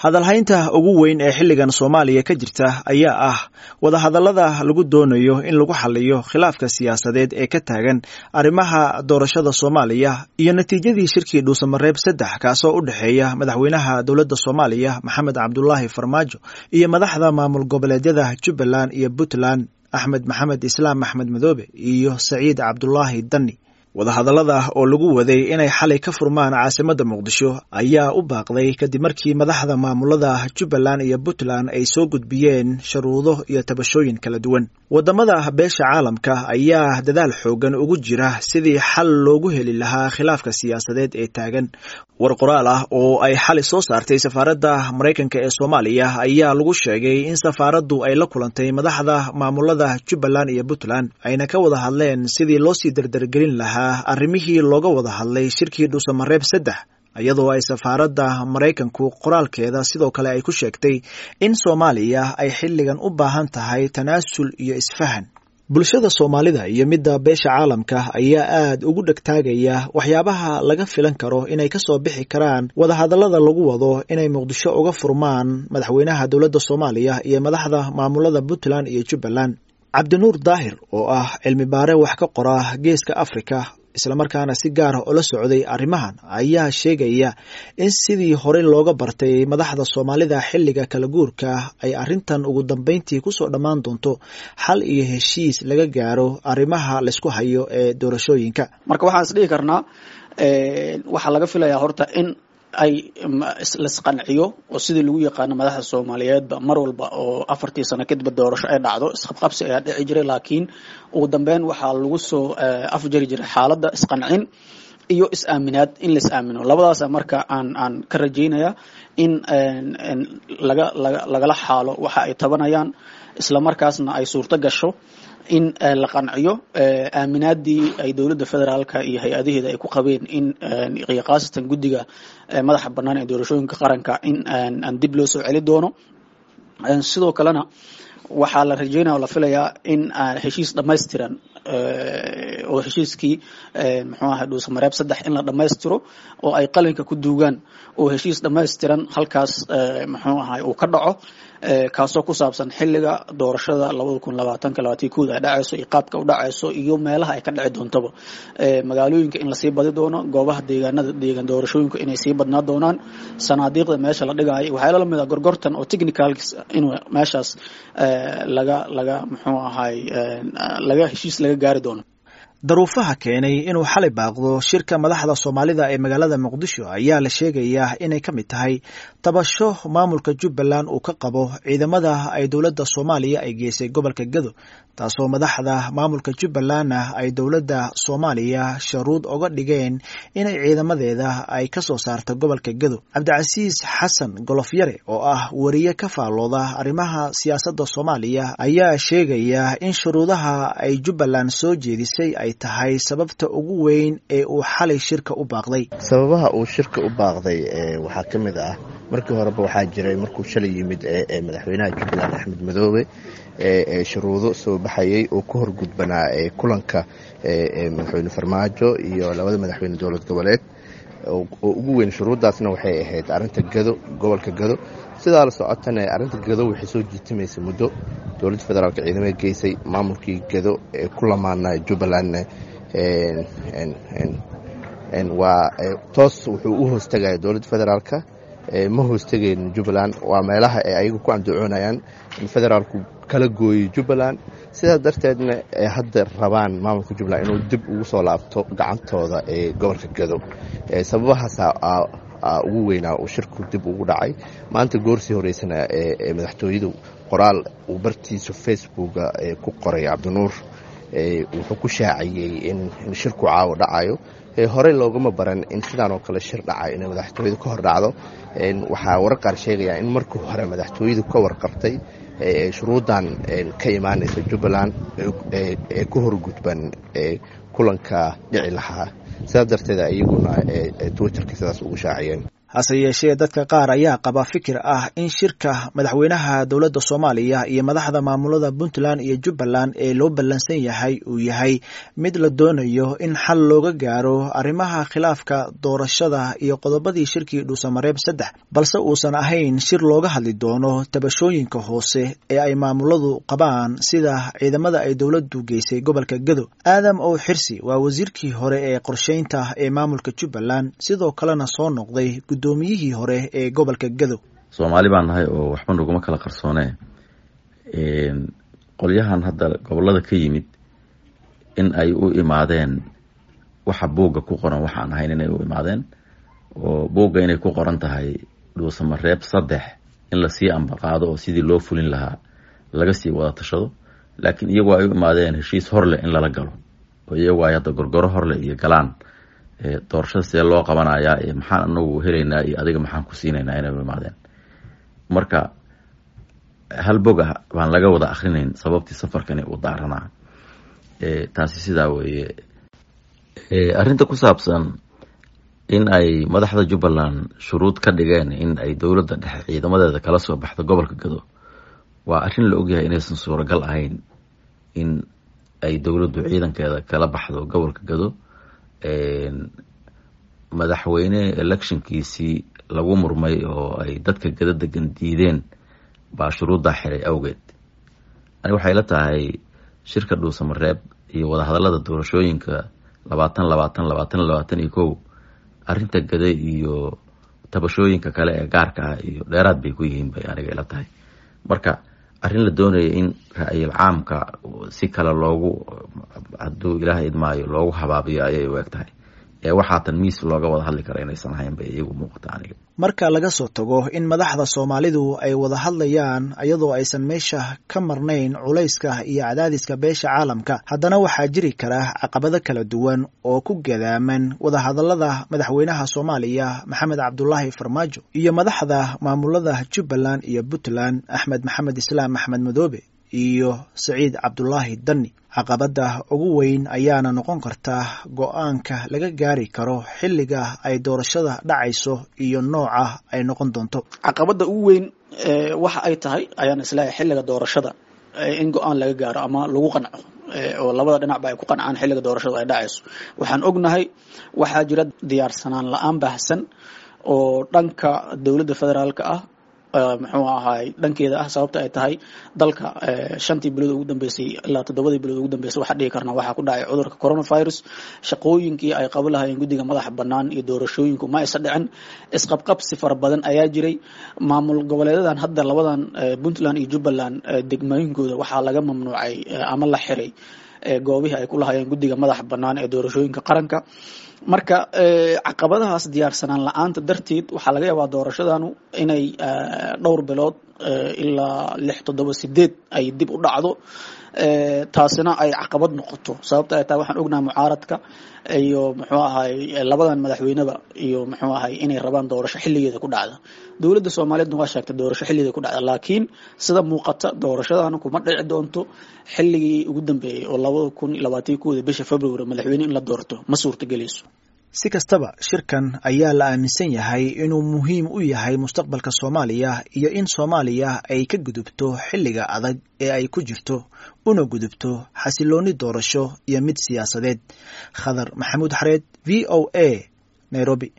hadalhaynta ugu weyn ee xilligan Soomaaliya ka jirta ayaa ah wadahadallada lagu doonayo in lagu xalliyo khilaafka siyaasadeed ee ka taagan arrimaha doorashada Soomaaliya iyo natiijadii shirkii Dhuusamareeb 3 kaasoo u dhaxeeya madaxweynaha dowladda Soomaaliya Maxamed Cabdullaahi Farmaajo iyo madaxda maamul goboleedyada Jubbaland iyo Puntland Axmed Maxamed Islaam Axmed Madoobe iyo Saciid Cabdullaahi Dani. wadahadallada oo lagu waday inay xalay ka furmaan caasimadda Muqdisho ayaa u baaqday kadib markii madaxda maamulada Jubbaland iyo Puntland ay soo gudbiyeen shuruudo iyo tabashooyin kala duwan. wadamada beesha caalamka ayaa dadaal xoogan ugu jira sidii xal loogu heli lahaa khilaafka siyaasadeed ee taagan. war qoraal ah oo ay xalay soo saartay safaaradda Mareykanka ee Soomaaliya ayaa lagu sheegay in safaaraddu ay la kulantay madaxda maamulada Jubbaland iyo Puntland ayna ka wada hadleen sidii loo sii dardargelin lahaa arrimihii looga wada hadlay shirkii Dhuusamareeb 3 iyadoo ay safaaradda Mareykanku qoraalkeeda sidoo kale ay ku sheegtay in Soomaaliya ay xilligan u baahan tahay tanaasul iyo isfahan. bulshada Soomaalida iyo midda beesha caalamka ayaa aad ugu dhagtaagaya waxyaabaha laga filan karo inay ka soo bixi karaan wadahadallada lagu wado inay Muqdisho uga furmaan madaxweynaha dowladda Soomaaliya iyo madaxda maamulada Puntland iyo Jubbaland. Cabdinuur Daahir oo ah cilmi baare wax ka qora geeska Afrika isla markaana si gaar ah ula socday arrimahan ayaa sheegaya in sidii hore looga bartay madaxda Soomaalida xilliga kala guurka ay arrintan ugu dambeyntii ku soo dhamaan doonto xal iyo heshiis laga gaaro arrimaha la isku hayo ee doorashooyinka. marka waxaan is dhigi karnaa waxa laga filayaa horta in ay isqanciyo oo sidii lagu yaqaan madaxda Soomaaliyeed mar walba oo 4 sano kadib doorasho ay dhacdo isqabqabsi ayaa dhici jiray laakiin ugu dambeyn waxa lagu soo afjari jiray xaaladda isqancin iyo is-aaminaad in la is-aamino labadaas marka aan ka rajeynaya in laga xaalo waxa ay tabanayaan isla markaasna ay suurto gasho in la qanciyo aaminaadii ay dowladda federaalka iyo hay'adaheeda ay ku qabeen in qiyaasatan guddiga madaxa bannaan ee doorashooyinka qaranka in aan dib loo soo celi doono. sidoo kalena waxaa la rajeynayaa oo la filayaa in heshiis dhammaystiran oo heshiiskii muxuu ahaa Dhuusamareeb 3 in la dhammaystiro oo ay qalinka ku duugaan oo heshiis dhammaystiran halkaas muxuu ahaa uu ka dhaco kaasoo ku saabsan xilliga doorashada 2020-2021 ay dhacayso iyo qaabka u dhacayso iyo meelaha ay ka dhici doontaba magaalooyinka in la sii badi doono goobaha deegaan doorashooyinka inay sii badnaa doonaan sanaadiiqda meesha la dhigaayo waxaa la mid ah gorgortan oo technicals in meeshaas laga muxuu ahaa laga heshiis laga gaari doono. daruufaha keenay inuu xalay baaqdo shirka madaxda Soomaalida ee magaalada Muqdisho ayaa la sheegayaa inay ka mid tahay tabasho maamulka Jubbaland uu ka qabo ciidamada ay dowladda Soomaaliya ay geysay gobolka Gado taasoo madaxda maamulka Jubbaland ay dowladda Soomaaliya sharuud uga dhigeen inay ciidamadeeda ay ka soo saarto gobolka Gado. Cabdicasiis Xasan Golofyare oo ah wariye ka faalooda arrimaha siyaasadda Soomaaliya ayaa sheegaya in shuruudaha ay Jubbaland soo jeedisay ay tahay sababta ugu weyn ee uu xalay shirka u baaqday. sababaha uu shirka u baaqday waxaa ka mid ah markii horeba waxaa jiray markuu shalay yimid madaxweynaha Jubbaland Axmed Madoobe shuruudo soo baxayay oo ku horgudbanaa kulanka madaxweyne Farmaajo iyo labada madaxweyne dowlad goboleed oo ugu weyn shuruudaasna waxay ahayd arinta Gado gobolka Gado sidaa la socotana arinta Gado waxay soo jiitimaysay muddo dowladda federaalka ciidamada geysay maamulkii Gado ee ku lamaana Jubbaland waa toos wuxuu u hoostagay dowladda federaalka ma hoostageen Jubbaland waa meelaha ay ayagu ku andacoonayaan in federaalku kala gooyay Jubbaland sidaa darteedna hadda rabaan maamulka Jubbaland inuu dib ugu soo laabto gacantooda ee gobolka Gado sababahaas ugu weynaa uu shirku dib ugu dhacay maanta goorsii horeysana madaxtooyadu qoraal uu bartiisa Facebook ku qoray Cabdinuur wuxuu ku shaaciyay in shirku caawa dhacayo hore loogama baran in sidaan oo kale shir dhacay in madaxtooyadu ka hor dhacdo waxa warar qaar sheegaya in markii hore madaxtooyadu ka warqabtay shuruudan ka imaanaysa Jubbaland ee ku horgudban kulanka dhici lahaa sidaa darteed ayaguna Twitterka sidaas ugu shaaciyeen. hase yeeshee dadka qaar ayaa qaba fikir ah in shirka madaxweynaha dowladda Soomaaliya iyo madaxda maamulada Puntland iyo Jubbaland ee loo ballansan yahay uu yahay mid la doonayo in xal looga gaaro arrimaha khilaafka doorashada iyo qodobadii shirkii Dhuusamareeb 3 balse uusan ahayn shir looga hadli doono tabashooyinka hoose ee ay maamuladu qabaan sida ciidamada ay dowladdu geysay gobolka Gado. Aadam oo Xirsi waa wasiirkii hore ee qorsheynta ee maamulka Jubbaland sidoo kalena soo noqday gudoomiyihii hore ee gobolka Gado. Soomaali baan nahay oo waxba naguma kala qarsoonee qolyahan hadda gobolada ka yimid in ay u imaadeen waxa buugga ku qoran waxaan ahayn inay u imaadeen oo buugga inay ku qoran tahay Dhuusamareeb 3 in la sii ambaqaado oo sidii loo fulin lahaa laga sii wada tashado, laakiin iyagu ay u imaadeen heshiis horle in lala galo oo iyagu ay hadda gorgoro horle iyo galaan doorashada see loo qabanayaa ee maxaan anagu helaynaa iyo adiga maxaan ku siinaynaa inay u imaadeen. Marka hal boga baan laga wada akhrinayn sababtii safarkani u daaranaa taasi sidaa weeye. Arrinta ku saabsan in ay madaxda Jubbaland shuruud ka dhigeen in ay dowladda dhexe ciidamadeeda kala soo baxdo gobolka Gado waa arrin la ogyahay inaysan suuragal ahayn in ay dowladdu ciidankeeda kala baxdo gobolka Gado. Madaxweyne electionkiisii lagu murmay oo ay dadka Gado degan diideen baa shuruudda xiray awgeed. Ani waxay la tahay shirka Dhuusamareeb iyo wada hadallada doorashooyinka 2021 arrinta Gado iyo tabashooyinka kale ee gaarka ah iyo dheeraad bay ku yihiin bay aniga ila tahay. Marka arrin la doonayo in ra'yil caamka si kale loogu hadduu Ilaahay idmaayo loogu habaabiyo ayay u eg tahay waxaa tan miis looga wada hadli kara inaysan ahayn bay iyagu muuqata aniga. Marka laga soo tago in madaxda Soomaalidu ay wada hadlayaan iyadoo aysan meesha ka marnayn culayska iyo cadaadiska beesha caalamka, haddana waxaa jiri kara caqabado kala duwan oo ku gadaaman wada hadallada madaxweynaha Soomaaliya Maxamed Cabdullaahi Farmaajo iyo madaxda maamulada Jubbaland iyo Puntland Axmed Maxamed Islaam Axmed Madoobe iyo Saciid Cabdullaahi Dani. Caqabada ugu weyn ayaana noqon karta go'aanka laga gaari karo xilliga ay doorashada dhacayso iyo nooca ay noqon doonto. Caqabada ugu weyn waxa ay tahay ayaan islaahay xilliga doorashada in go'aan laga gaaro ama lagu qanco oo labada dhinacba ay ku qancaan xilliga doorashada ay dhacayso. Waxaan ognahay waxaa jira diyaarsanaan la'aan baahsan oo dhanka dowladda federaalka ah muxuu ahaay dhankeeda ah sababta ay tahay dalka 5 bilood ugu dambeysay ilaa 7 bilood ugu dambeysay waxa dhigi karna waxa ku dhacay cudurka coronavirus. Shaqooyinkii ay qaban lahaayeen guddiga madaxa bannaan iyo doorashooyinku ma aysan dhicin. Isqabqabsi fara badan ayaa jiray. Maamul goboleedadan hadda labadan Puntland iyo Jubbaland degmooyinkooda waxaa laga mamnuucay ama la xiray goobihii ay ku lahaayeen guddiga madaxa bannaan ee doorashooyinka qaranka. Marka caqabadahaas diyaarsanaan la'aanta darteed waxaa laga yaabaa doorashadanu inay dhowr bilood ilaa 6-7-8 ay dib u dhacdo. Taasina ay caqabad noqoto sababta ay tahay waxaan ognahay mucaaradka iyo muxuu ahaay labadan madaxweyneba iyo muxuu ahaay inay rabaan doorasho xilligeeda ku dhacda. Dowladda Soomaaliyeed waa sheegtay doorasho xilligeeda ku dhacda, laakiin sida muuqata doorashadan kuma dhici doonto xilligii ugu dambeeyay oo 2021 bisha February madaxweyne in la doorto ma suurtagelayso. Si kastaba shirkan ayaa la aaminsan yahay inuu muhiim u yahay mustaqbalka Soomaaliya iyo in Soomaaliya ay ka gudubto xilliga adag ee ay ku jirto una gudubto xasilooni doorasho iyo mid siyaasadeed. Khadar Maxamuud Xareed, VOA, Nairobi.